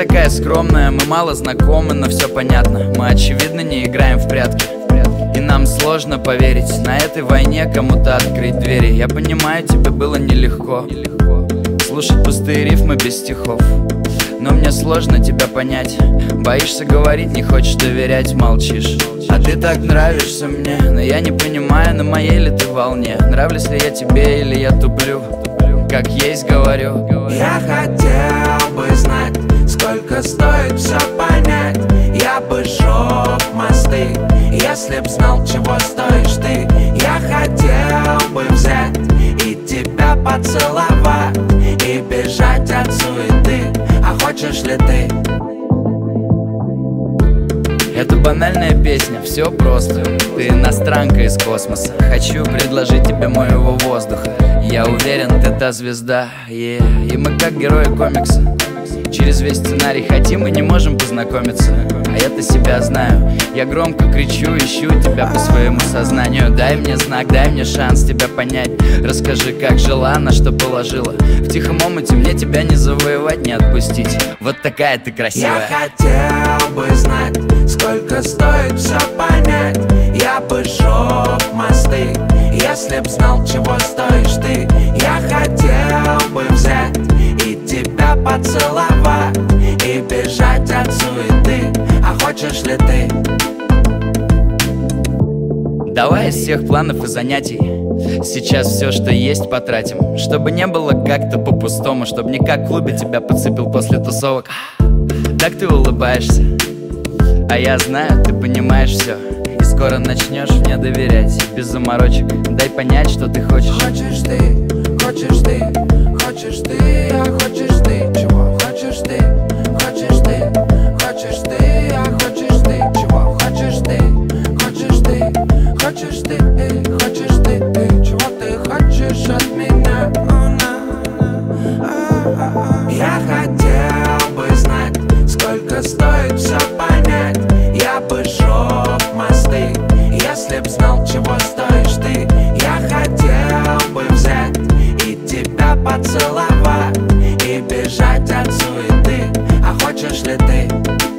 такая скромная, мы мало знакомы, но все понятно. Мы очевидно не играем в прятки, и нам сложно поверить на этой войне кому-то открыть двери. Я понимаю, тебе было нелегко слушать пустые рифмы без стихов, но мне сложно тебя понять. Боишься говорить, не хочешь доверять, молчишь. А ты так нравишься мне, но я не понимаю, на моей ли ты волне. Нравлюсь ли я тебе или я туплю? Как есть говорю. Я хотел бы знать, сколько стоит все понять. Я бы сжег мосты, если б знал, чего стоишь ты. Я хотел бы взять и тебя поцеловать, и бежать от суеты. А хочешь ли ты? Это банальная песня, все просто. Ты иностранка из космоса. Хочу предложить тебе моего воздуха. Я уверен, ты та звезда, и мы как герои комикса. Через весь сценарий хотим и не можем познакомиться. А я-то себя знаю. Я громко кричу, ищу тебя по своему сознанию. Дай мне знак, дай мне шанс тебя понять. Расскажи, как жила, на что положила. В тихом омуте мне тебя не завоевать, не отпустить. Вот такая ты красивая. Я хотел бы знать, сколько стоит все понять. Я бы сжег мосты, если б знал, чего стоишь ты. Я хотел бы взять и тебя поцеловать, и бежать от суеты. А хочешь ли ты? Давай из всех планов и занятий сейчас все, что есть, потратим. Чтобы не было как-то по-пустому, чтобы не как в клубе тебя подцепил после тусовок. Так ты улыбаешься, а я знаю, ты понимаешь все. И скоро начнешь мне доверять, без заморочек. Дай понять, что ты хочешь. Хочешь ты, хочешь ты, хочешь ты, а хочешь ты, чего хочешь ты, хочешь ты, хочешь ты, а хочешь ты, чего хочешь ты, хочешь ты, хочешь ты, хочешь ты, чего ты хочешь от меня. Я хотел бы знать, сколько стоит все понять. Я бы сжег мосты, если б знал, чего стоишь ты. Я хотел бы взять и тебя поцеловать, и бежать от суеты. А хочешь ли ты?